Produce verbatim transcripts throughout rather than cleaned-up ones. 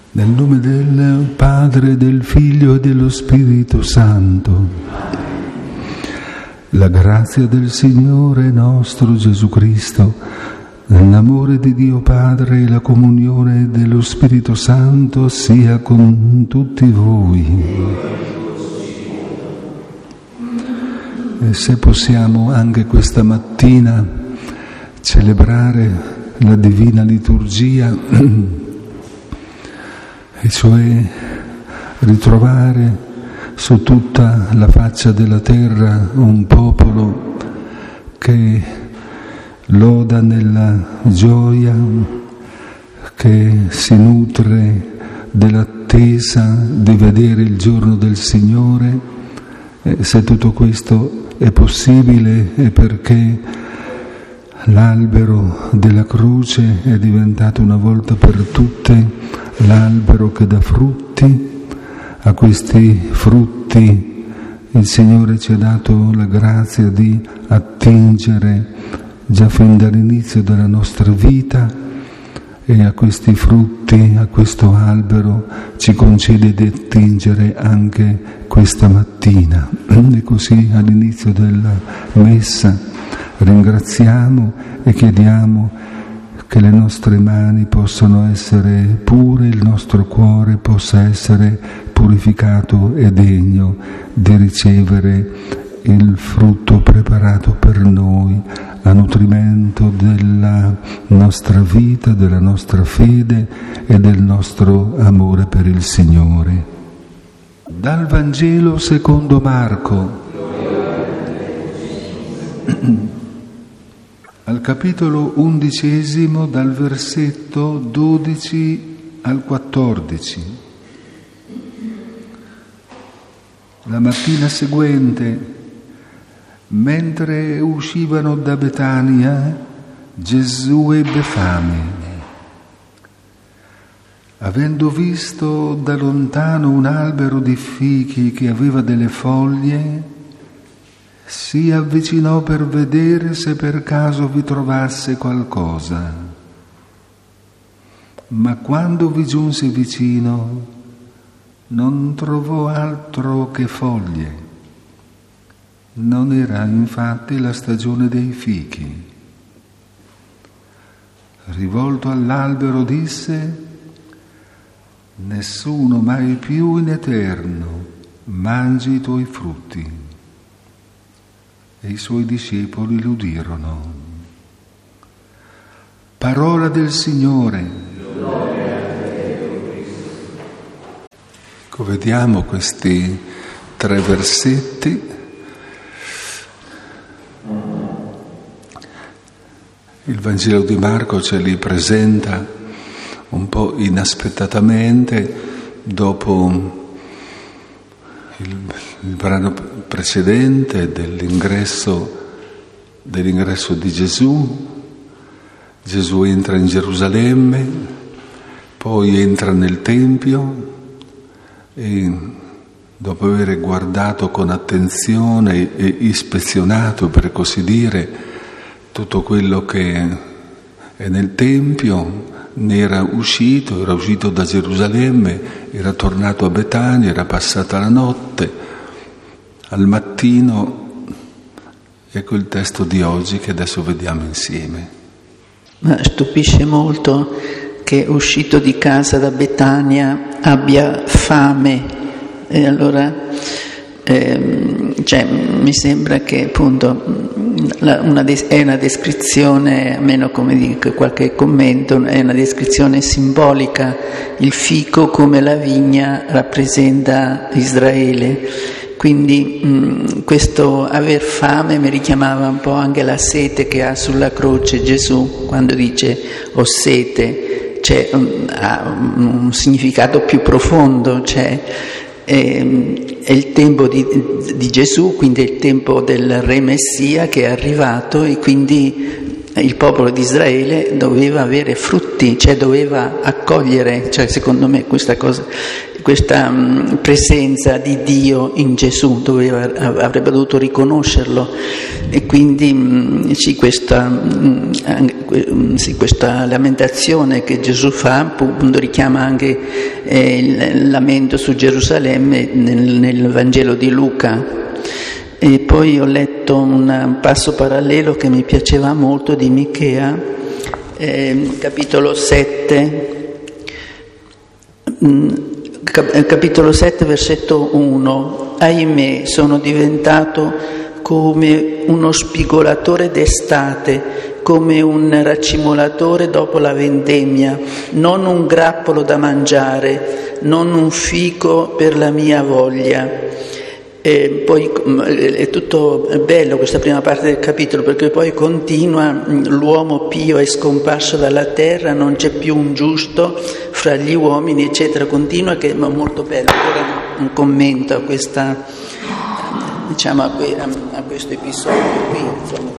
Nel nome del Padre, del Figlio e dello Spirito Santo. La grazia del Signore nostro Gesù Cristo, l'amore di Dio Padre e la comunione dello Spirito Santo sia con tutti voi. E se possiamo anche questa mattina celebrare la Divina Liturgia, e cioè ritrovare su tutta la faccia della terra un popolo che loda nella gioia, che si nutre dell'attesa di vedere il giorno del Signore. E se tutto questo è possibile è perché l'albero della croce è diventato una volta per tutte l'albero che dà frutti. A questi frutti il Signore ci ha dato la grazia di attingere già fin dall'inizio della nostra vita, e a questi frutti, a questo albero ci concede di attingere anche questa mattina. E così all'inizio della Messa ringraziamo e chiediamo che le nostre mani possano essere pure, il nostro cuore possa essere purificato e degno di ricevere il frutto preparato per noi a nutrimento della nostra vita, della nostra fede e del nostro amore per il Signore. Dal Vangelo secondo Marco. Al capitolo undicesimo, dal versetto dodici al quattordici. La mattina seguente, mentre uscivano da Betania, Gesù ebbe fame. Avendo visto da lontano un albero di fichi che aveva delle foglie, si avvicinò per vedere se per caso vi trovasse qualcosa. Ma quando vi giunse vicino, non trovò altro che foglie. Non era infatti la stagione dei fichi. Rivolto all'albero disse: nessuno mai più in eterno mangi i tuoi frutti. E i suoi discepoli lo udirono. Parola del Signore. Ecco, vediamo questi tre versetti. Il Vangelo di Marco ce li presenta un po' inaspettatamente dopo il, il brano precedente dell'ingresso, dell'ingresso di Gesù. Gesù entra in Gerusalemme, poi entra nel Tempio e dopo aver guardato con attenzione e ispezionato, per così dire, tutto quello che è nel Tempio, ne era uscito, era uscito da Gerusalemme, era tornato a Betania, era passata la notte. Al mattino, ecco il testo di oggi che adesso vediamo insieme. Ma stupisce molto che uscito di casa da Betania abbia fame, e allora ehm, cioè, mi sembra che appunto la, una des- è una descrizione, almeno come dico qualche commento, è una descrizione simbolica. Il fico come la vigna rappresenta Israele. Quindi mh, questo aver fame mi richiamava un po' anche la sete che ha sulla croce Gesù, quando dice ho sete, cioè, um, ha un, un significato più profondo, cioè, è, è il tempo di, di Gesù, quindi è il tempo del Re Messia che è arrivato, e quindi il popolo di Israele doveva avere frutti, cioè doveva accogliere, cioè secondo me questa cosa, questa um, presenza di Dio in Gesù doveva, avrebbe dovuto riconoscerlo, e quindi um, sì, questa, um, sì, questa lamentazione che Gesù fa appunto richiama anche eh, il lamento su Gerusalemme nel, nel Vangelo di Luca. E poi ho letto un passo parallelo che mi piaceva molto di Michea, eh, capitolo sette, cap- capitolo sette, versetto uno. Ahimè, sono diventato come uno spigolatore d'estate, come un raccimolatore dopo la vendemmia, non un grappolo da mangiare, non un fico per la mia voglia. E poi è tutto bello questa prima parte del capitolo, perché poi continua: l'uomo pio è scomparso dalla terra, non c'è più un giusto fra gli uomini, eccetera. Continua, che è molto bello. Ora un commento a questa, diciamo, a, que, a questo episodio qui, insomma.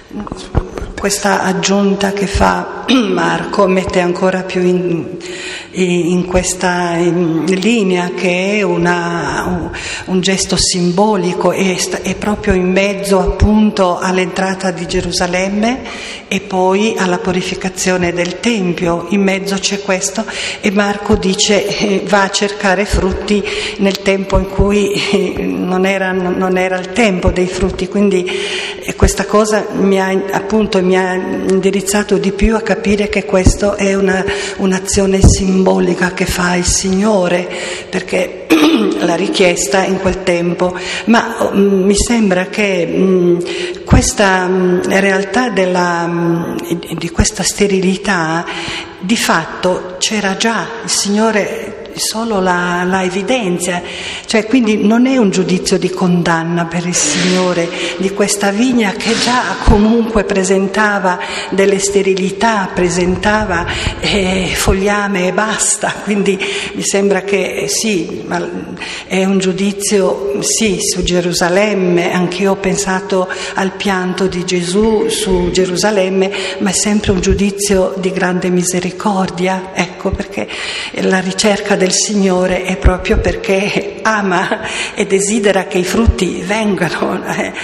Questa aggiunta che fa Marco mette ancora più in, in questa in linea, che è una, un, un gesto simbolico, è, è proprio in mezzo appunto all'entrata di Gerusalemme e poi alla purificazione del Tempio. In mezzo c'è questo, e Marco dice eh, va a cercare frutti nel tempo in cui eh, non, era, non era il tempo dei frutti, quindi eh, questa cosa mi ha appunto mi ha indirizzato di più a capire che questo è una, un'azione simbolica che fa il Signore, perché la richiesta in quel tempo, ma um, mi sembra che um, questa um, realtà della, um, di questa sterilità di fatto c'era già, il Signore solo la, la evidenzia, cioè quindi non è un giudizio di condanna per il Signore di questa vigna che già comunque presentava delle sterilità, presentava eh, fogliame e basta, quindi mi sembra che eh, sì, ma è un giudizio sì su Gerusalemme, anch'io ho pensato al pianto di Gesù su Gerusalemme, ma è sempre un giudizio di grande misericordia, ecco perché la ricerca del Signore è proprio perché ama e desidera che i frutti vengano.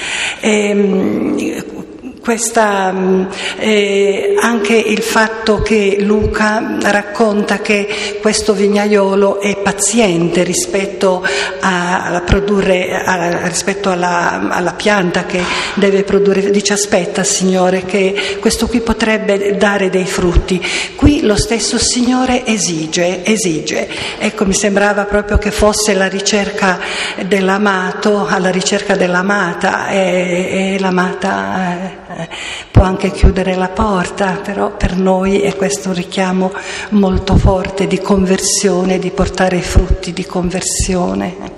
E, questa, eh, anche il fatto che Luca racconta che questo vignaiolo è paziente rispetto a, a produrre, a, rispetto alla, alla pianta che deve produrre, dice aspetta Signore che questo qui potrebbe dare dei frutti, qui lo stesso Signore esige, esige. Ecco, mi sembrava proprio che fosse la ricerca dell'amato alla ricerca dell'amata, e, e l'amata eh, può anche chiudere la porta, però per noi è questo un richiamo molto forte di conversione, di portare i frutti di conversione.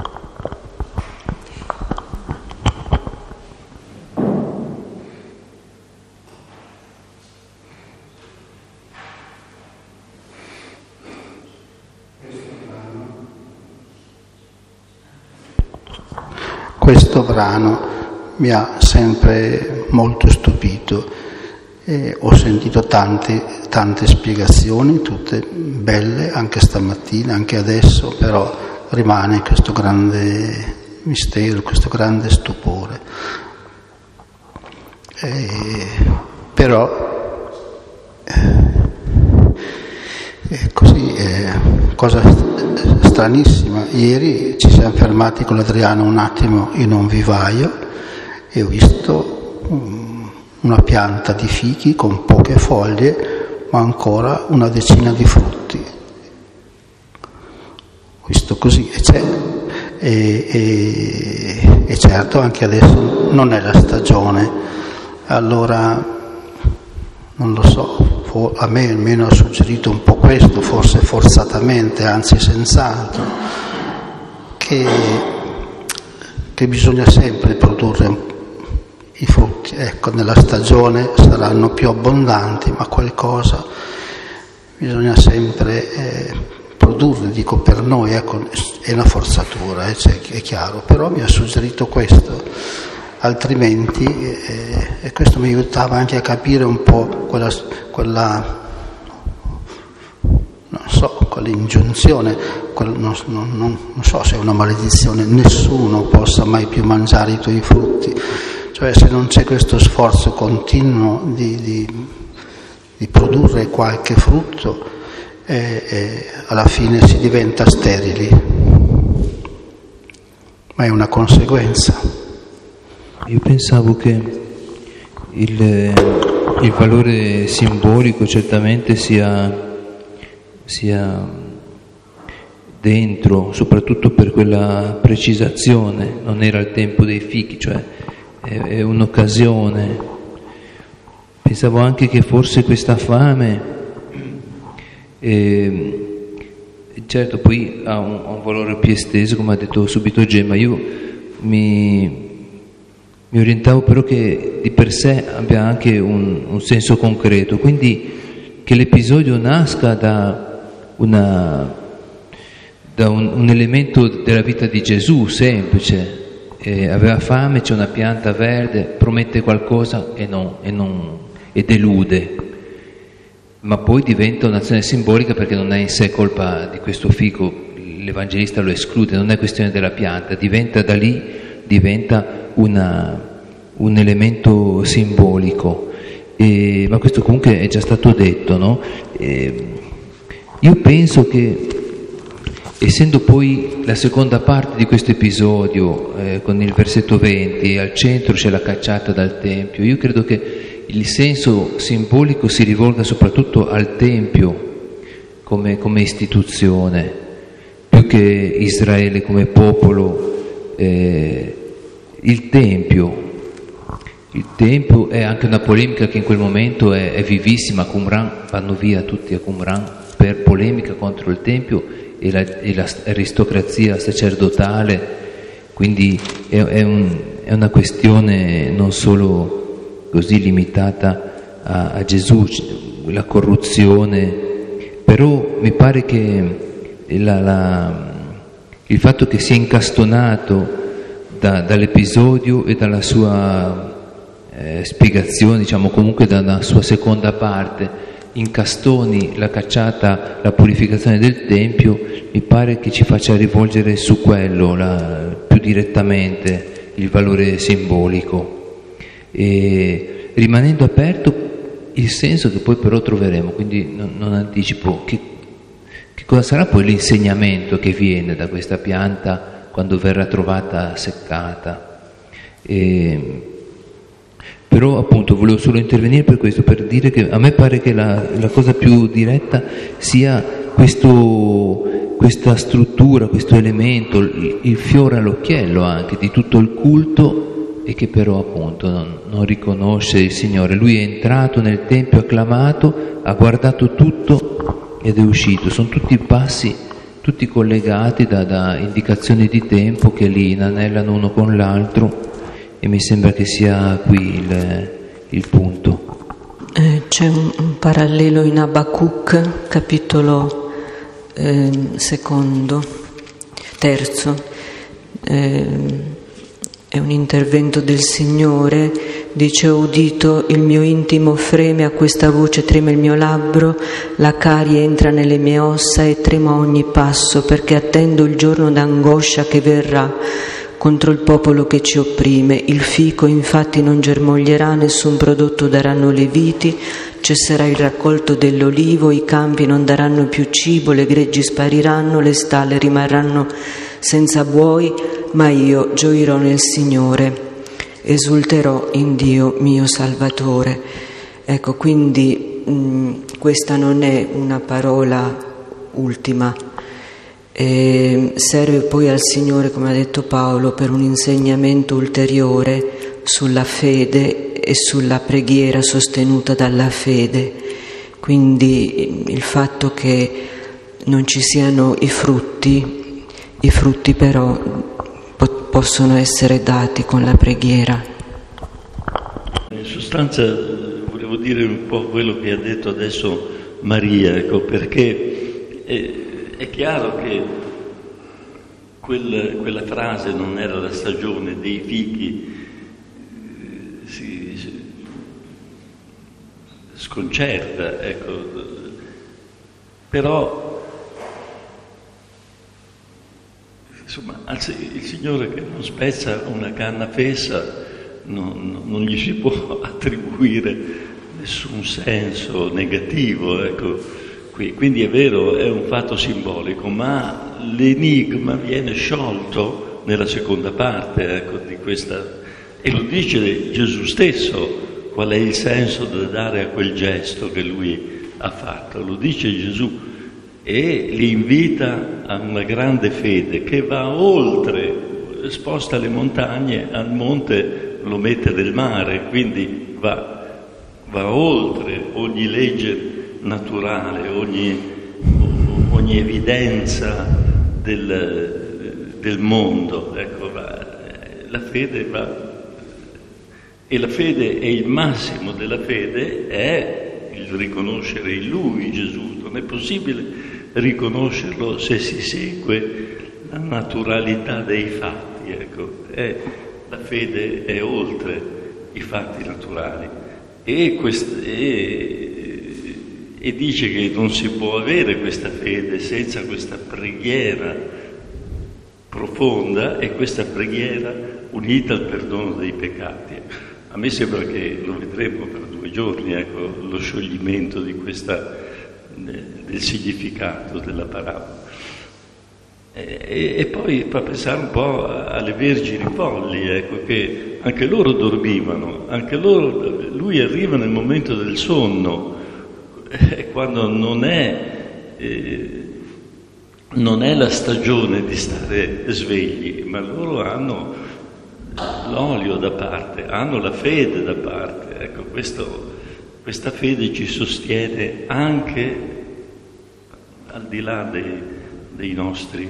Questo brano mi ha sempre molto stupito, e ho sentito tante, tante spiegazioni, tutte belle, anche stamattina, anche adesso, però rimane questo grande mistero, questo grande stupore. E, però è così, è cosa stranissima. Ieri ci siamo fermati con Adriano un attimo in un vivaio e ho visto una pianta di fichi con poche foglie, ma ancora una decina di frutti. Ho visto così, e, c'è, e, e, e certo anche adesso non è la stagione, allora non lo so, for, a me almeno ha suggerito un po' questo, forse forzatamente, anzi senz'altro, che, che bisogna sempre produrre i frutti, ecco, nella stagione saranno più abbondanti, ma qualcosa bisogna sempre eh, produrre, dico per noi, ecco, è una forzatura, eh, cioè, è chiaro, però mi ha suggerito questo, altrimenti, eh, e questo mi aiutava anche a capire un po' quella, quella non so, quell'ingiunzione, quella, non, non, non so se è una maledizione, nessuno possa mai più mangiare i tuoi frutti, cioè se non c'è questo sforzo continuo di, di, di produrre qualche frutto, eh, eh, alla fine si diventa sterili, ma è una conseguenza. Io pensavo che il, il valore simbolico certamente sia, sia dentro, soprattutto per quella precisazione, non era il tempo dei fichi, cioè è, è un'occasione. Pensavo anche che forse questa fame, eh, certo poi ha un, ha un valore più esteso, come ha detto subito Gemma, io mi... Mi orientavo però che di per sé abbia anche un, un senso concreto, quindi che l'episodio nasca da, una, da un, un elemento della vita di Gesù semplice. Eh, aveva fame, c'è una pianta verde, promette qualcosa e, non, e, non, e delude, ma poi diventa un'azione simbolica perché non è in sé colpa di questo fico, l'Evangelista lo esclude, non è questione della pianta, diventa da lì, diventa Una, un elemento simbolico, e, ma questo comunque è già stato detto, no? E, io penso che, essendo poi la seconda parte di questo episodio, eh, con il versetto venti, al centro c'è la cacciata dal Tempio, io credo che il senso simbolico si rivolga soprattutto al Tempio come, come istituzione, più che Israele come popolo. eh, Il Tempio, il Tempio è anche una polemica che in quel momento è, è vivissima. A Qumran vanno via tutti a Qumran per polemica contro il Tempio e, la, e l'aristocrazia sacerdotale, quindi è, è, un, è una questione non solo così limitata a, a Gesù, la corruzione, però mi pare che la, la, il fatto che sia incastonato Da, dall'episodio e dalla sua eh, spiegazione, diciamo comunque dalla sua seconda parte, incastoni la cacciata, la purificazione del Tempio, mi pare che ci faccia rivolgere su quello la, più direttamente il valore simbolico, e rimanendo aperto il senso che poi però troveremo, quindi non, non anticipo che, che cosa sarà poi l'insegnamento che viene da questa pianta quando verrà trovata seccata. E, però appunto volevo solo intervenire per questo, per dire che a me pare che la, la cosa più diretta sia questo, questa struttura, questo elemento, il, il fiore all'occhiello anche di tutto il culto, e che però appunto non, non riconosce il Signore. Lui è entrato nel Tempio acclamato, ha guardato tutto ed è uscito. Sono tutti passi, tutti collegati da, da indicazioni di tempo che li inanellano uno con l'altro, e mi sembra che sia qui il, il punto. Eh, c'è un, un parallelo in Abacuc, capitolo eh, secondo, terzo, eh, è un intervento del Signore, dice: ho udito, il mio intimo freme, a questa voce trema il mio labbro, la carie entra nelle mie ossa e tremo a ogni passo, perché attendo il giorno d'angoscia che verrà contro il popolo che ci opprime. Il fico infatti non germoglierà, nessun prodotto daranno le viti, cesserà il raccolto dell'olivo, i campi non daranno più cibo, le greggi spariranno, le stalle rimarranno senza buoi, ma io gioirò nel Signore, esulterò in Dio mio Salvatore. Ecco, quindi mh, questa non è una parola ultima, e serve poi al Signore, come ha detto Paolo, per un insegnamento ulteriore sulla fede e sulla preghiera sostenuta dalla fede. Quindi il fatto che non ci siano i frutti, i frutti però po- possono essere dati con la preghiera. In sostanza volevo dire un po' quello che ha detto adesso Maria, ecco, perché è, è chiaro che quel, quella frase non era la stagione dei fichi, sconcerta, ecco. Però insomma, il Signore che non spezza una canna fessa non, non gli si può attribuire nessun senso negativo, ecco. Quindi è vero, è un fatto simbolico, ma l'enigma viene sciolto nella seconda parte, ecco, di questa, e lo dice Gesù stesso qual è il senso da dare a quel gesto che lui ha fatto, lo dice Gesù e li invita a una grande fede che va oltre, sposta le montagne, al monte lo mette nel mare, quindi va, va oltre ogni legge naturale, ogni, ogni evidenza del, del mondo, ecco, va, la fede va, e la fede è il massimo della fede, è il riconoscere in Lui Gesù. Non è possibile riconoscerlo se si segue la naturalità dei fatti, ecco, è, la fede è oltre i fatti naturali e, quest, e E dice che non si può avere questa fede senza questa preghiera profonda e questa preghiera unita al perdono dei peccati. A me sembra che lo vedremo per due giorni, ecco, lo scioglimento di questa, del significato della parabola. E, e poi fa pensare un po' alle vergini folli, ecco, che anche loro dormivano, anche loro, lui arriva nel momento del sonno, quando non è, eh, non è la stagione di stare svegli, ma loro hanno l'olio da parte, hanno la fede da parte. Ecco, questo, questa fede ci sostiene anche al di là dei, dei nostri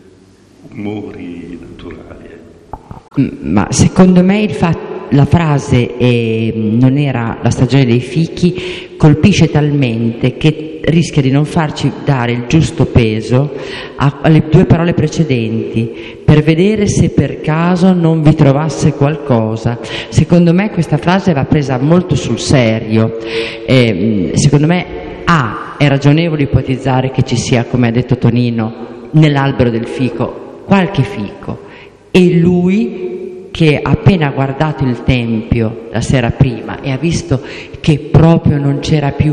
umori naturali. Ma secondo me il fatto la frase eh, non era la stagione dei fichi colpisce talmente che rischia di non farci dare il giusto peso a, alle due parole precedenti, per vedere se per caso non vi trovasse qualcosa. Secondo me questa frase va presa molto sul serio. Eh, secondo me A, è ragionevole ipotizzare che ci sia, come ha detto Tonino, nell'albero del fico qualche fico, e lui che ha appena guardato il tempio la sera prima e ha visto che proprio non c'era più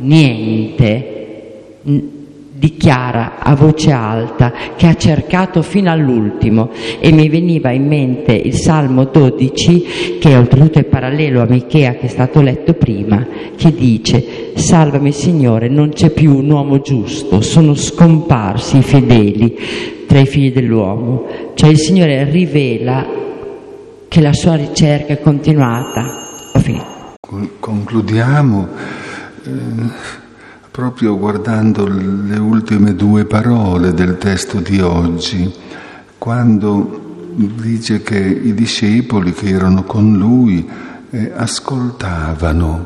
niente, dichiara a voce alta che ha cercato fino all'ultimo, e mi veniva in mente il Salmo dodici, che oltretutto è parallelo a Michea che è stato letto prima, che dice: salvami Signore, non c'è più un uomo giusto, sono scomparsi i fedeli tra i figli dell'uomo. Cioè il Signore rivela che la sua ricerca è continuata. Ho finito. Concludiamo eh, proprio guardando le ultime due parole del testo di oggi, quando dice che i discepoli che erano con lui eh, ascoltavano.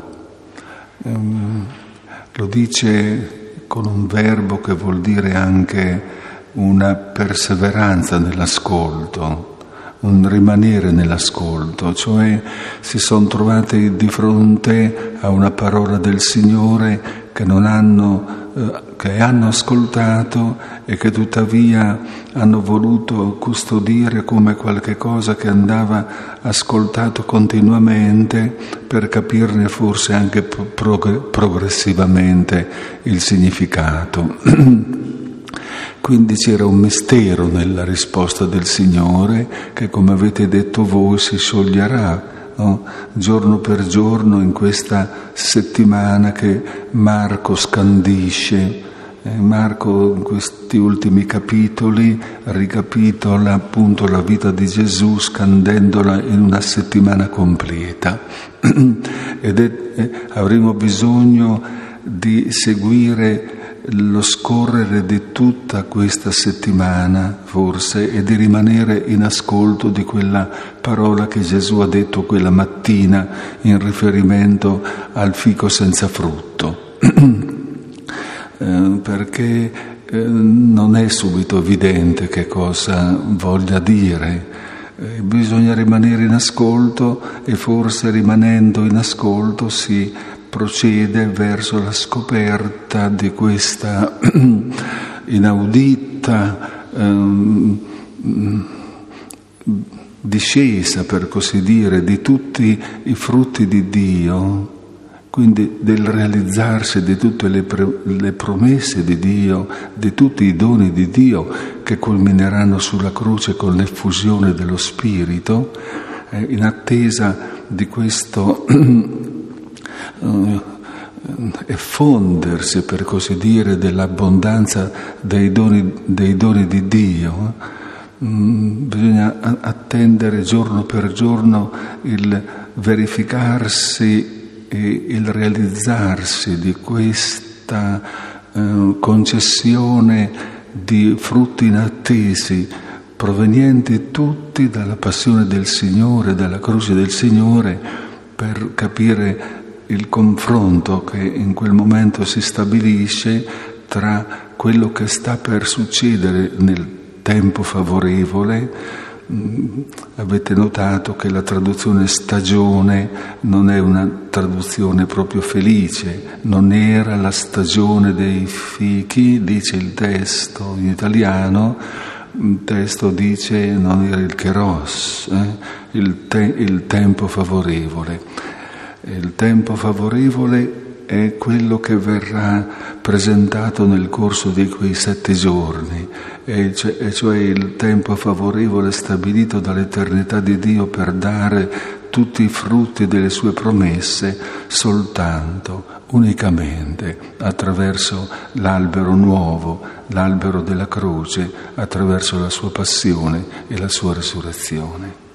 Um, lo dice con un verbo che vuol dire anche una perseveranza nell'ascolto, un rimanere nell'ascolto, cioè si sono trovati di fronte a una parola del Signore che non hanno, eh, che hanno ascoltato e che tuttavia hanno voluto custodire come qualche cosa che andava ascoltato continuamente per capirne forse anche prog- progressivamente il significato. Quindi c'era un mistero nella risposta del Signore che, come avete detto voi, si scioglierà, no? Giorno per giorno in questa settimana che Marco scandisce. Eh, Marco in questi ultimi capitoli ricapitola appunto la vita di Gesù scandendola in una settimana completa. Ed è, eh, avremo bisogno di seguire lo scorrere di tutta questa settimana, forse, e di rimanere in ascolto di quella parola che Gesù ha detto quella mattina in riferimento al fico senza frutto. eh, perché eh, non è subito evidente che cosa voglia dire. Eh, bisogna rimanere in ascolto e forse rimanendo in ascolto si procede verso la scoperta di questa inaudita ehm, discesa, per così dire, di tutti i frutti di Dio, quindi del realizzarsi di tutte le, pre- le promesse di Dio, di tutti i doni di Dio che culmineranno sulla croce con l'effusione dello Spirito, eh, in attesa di questo eh, effondersi, per così dire, dell'abbondanza dei doni, dei doni di Dio. Mm, bisogna attendere giorno per giorno il verificarsi e il realizzarsi di questa eh, concessione di frutti inattesi, provenienti tutti dalla passione del Signore, dalla croce del Signore, per capire il confronto che in quel momento si stabilisce tra quello che sta per succedere nel tempo favorevole. Avete notato che la traduzione stagione non è una traduzione proprio felice, non era la stagione dei fichi, dice il testo in italiano, il testo dice non era il Kairos, eh? il, te- il tempo favorevole. Il tempo favorevole è quello che verrà presentato nel corso di quei sette giorni, e cioè, e cioè il tempo favorevole stabilito dall'eternità di Dio per dare tutti i frutti delle sue promesse soltanto, unicamente, attraverso l'albero nuovo, l'albero della croce, attraverso la sua passione e la sua resurrezione.